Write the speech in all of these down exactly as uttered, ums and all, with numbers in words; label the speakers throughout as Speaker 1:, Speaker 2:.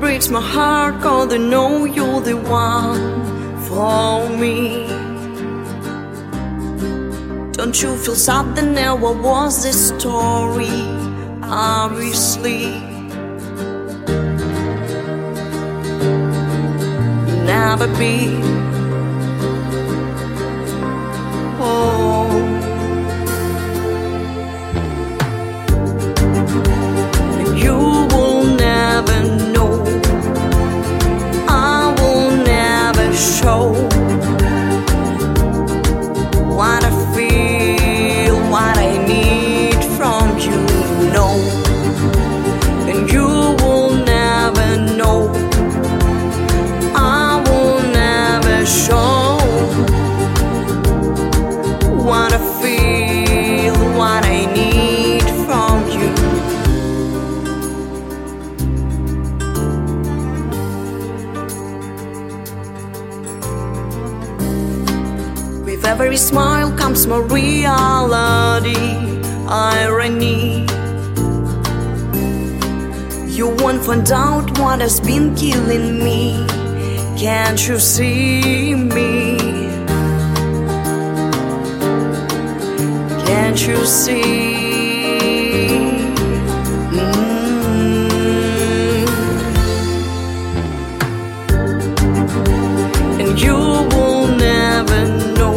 Speaker 1: breaks my heart, 'cause I know you're the one for me. Don't you feel sad that never was this story? Obviously, never be. Oh, you will never know. I will never show what I feel, what I need from you, no. And you will never know. I will never show what I feel, what I need from you. With every smile comes more reality, irony. You won't find out what has been killing me. Can't you see me? Can't you see? Mm. And you will never know.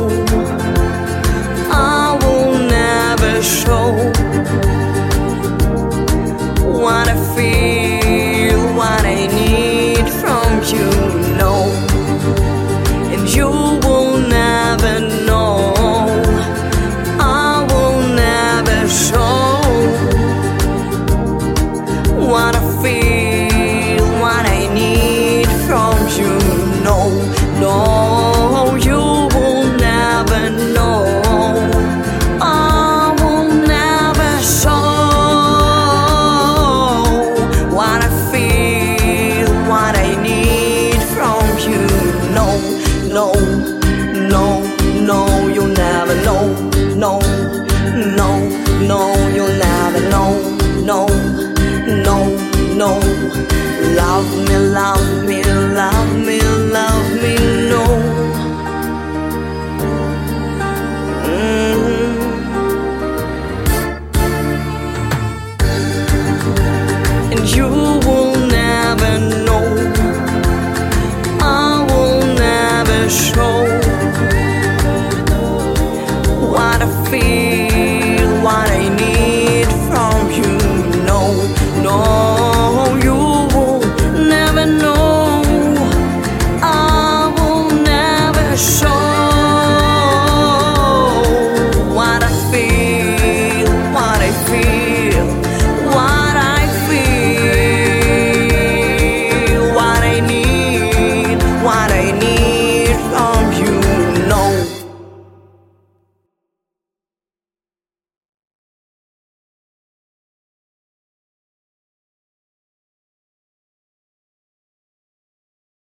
Speaker 1: I will never show what I feel, what I need from you, no. And you will never know. I will never show what I feel, what I need from you, no. No, you will never know. I will never show what I feel, what I need from you, no. No, no, no, you'll never know. No, no, no, you'll never know. No, no, no. Love me, love me, love me, love me, no. Mm. And you will never know. I will never show what I feel.